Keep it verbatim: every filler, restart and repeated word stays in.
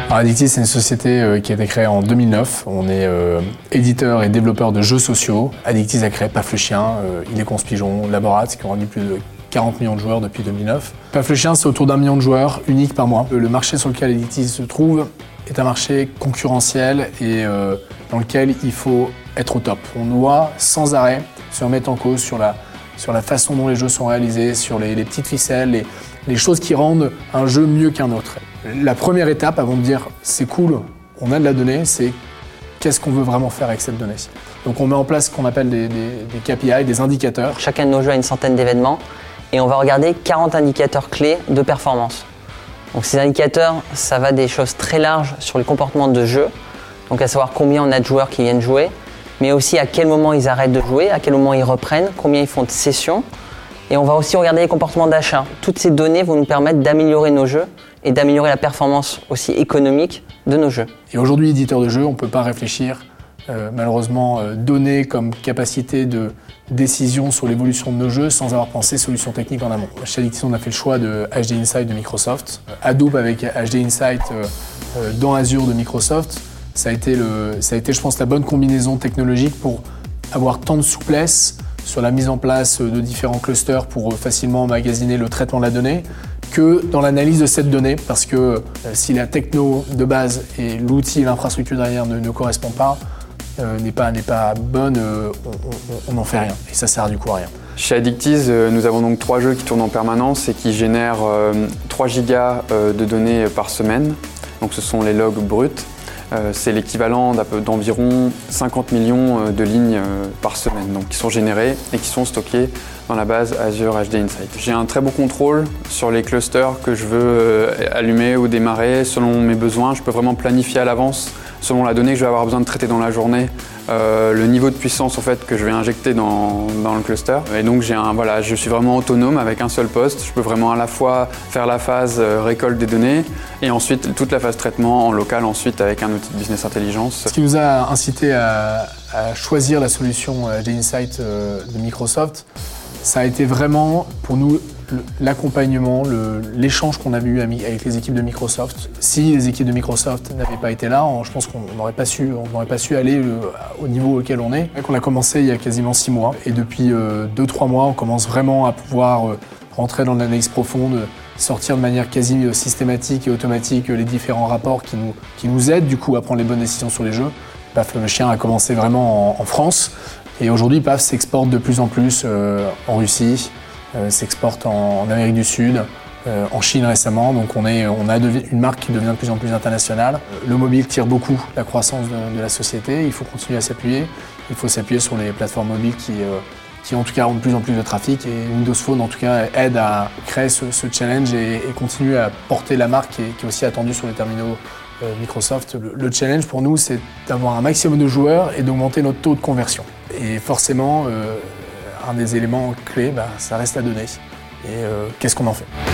Alors, Addictis, c'est une société euh, qui a été créée en deux mille neuf. On est euh, éditeur et développeur de jeux sociaux. Addictis a créé Paf le chien, euh, Il est con ce pigeon, Laborat, qui ont rendu plus de quarante millions de joueurs depuis deux mille neuf. Paf le chien, c'est autour d'un million de joueurs, uniques par mois. Le marché sur lequel Addictis se trouve est un marché concurrentiel et euh, dans lequel il faut être au top. On doit sans arrêt se remettre en cause sur la, sur la façon dont les jeux sont réalisés, sur les, les petites ficelles, les, les choses qui rendent un jeu mieux qu'un autre. La première étape avant de dire c'est cool, on a de la donnée, c'est qu'est-ce qu'on veut vraiment faire avec cette donnée. Donc on met en place ce qu'on appelle des, des, des K P I, des indicateurs. Chacun de nos jeux a une centaine d'événements et on va regarder quarante indicateurs clés de performance. Donc ces indicateurs, ça va des choses très larges sur les comportements de jeu, donc à savoir combien on a de joueurs qui viennent jouer, mais aussi à quel moment ils arrêtent de jouer, à quel moment ils reprennent, combien ils font de sessions. Et on va aussi regarder les comportements d'achat. Toutes ces données vont nous permettre d'améliorer nos jeux et d'améliorer la performance aussi économique de nos jeux. Et aujourd'hui, éditeur de jeux, on ne peut pas réfléchir, euh, malheureusement, euh, donner comme capacité de décision sur l'évolution de nos jeux sans avoir pensé solutions techniques en amont. Chez Addictis, on a fait le choix de H D Insight de Microsoft. Hadoop avec H D Insight euh, euh, dans Azure de Microsoft, ça a été, le, ça a été, je pense, la bonne combinaison technologique pour avoir tant de souplesse sur la mise en place de différents clusters pour facilement emmagasiner le traitement de la donnée, que dans l'analyse de cette donnée, parce que euh, si la techno de base et l'outil et l'infrastructure derrière ne, ne correspondent pas, euh, n'est pas, n'est pas bonne, euh, on n'en fait rien. Et ça sert du coup à rien. Chez Addictis, euh, nous avons donc trois jeux qui tournent en permanence et qui génèrent euh, trois gigas euh, de données par semaine. Donc ce sont les logs bruts. Euh, c'est l'équivalent d'environ cinquante millions de lignes euh, par semaine, donc qui sont générées et qui sont stockées dans la base Azure H D Insight. J'ai un très beau contrôle sur les clusters que je veux euh, allumer ou démarrer selon mes besoins. Je peux vraiment planifier à l'avance, selon la donnée que je vais avoir besoin de traiter dans la journée, euh, le niveau de puissance en fait, que je vais injecter dans, dans le cluster. Et donc j'ai un, voilà, je suis vraiment autonome avec un seul poste. Je peux vraiment à la fois faire la phase euh, récolte des données et ensuite toute la phase traitement en local ensuite avec un outil de business intelligence. Ce qui nous a incité à, à choisir la solution H D Insight euh, de Microsoft, ça a été vraiment pour nous l'accompagnement, l'échange qu'on avait eu avec les équipes de Microsoft. Si les équipes de Microsoft n'avaient pas été là, je pense qu'on n'aurait pas su, on n'aurait pas su aller au niveau auquel on est. On a commencé il y a quasiment six mois et depuis deux trois mois, on commence vraiment à pouvoir rentrer dans l'analyse profonde, sortir de manière quasi systématique et automatique les différents rapports qui nous, qui nous aident du coup à prendre les bonnes décisions sur les jeux. Paf le chien a commencé vraiment en, en France et aujourd'hui Paf s'exporte de plus en plus euh, en Russie. Euh, s'exporte en, en Amérique du Sud, euh, en Chine récemment, donc on, est, on a devi, une marque qui devient de plus en plus internationale. Le mobile tire beaucoup la croissance de, de la société, il faut continuer à s'appuyer. Il faut s'appuyer sur les plateformes mobiles qui, euh, qui en tout cas ont de plus en plus de trafic et Windows Phone en tout cas aide à créer ce, ce challenge et, et continue à porter la marque qui est, qui est aussi attendue sur les terminaux euh, Microsoft. Le, le challenge pour nous c'est d'avoir un maximum de joueurs et d'augmenter notre taux de conversion. Et forcément, euh, un des éléments clés, bah, ça reste la donnée. Et euh, qu'est-ce qu'on en fait ?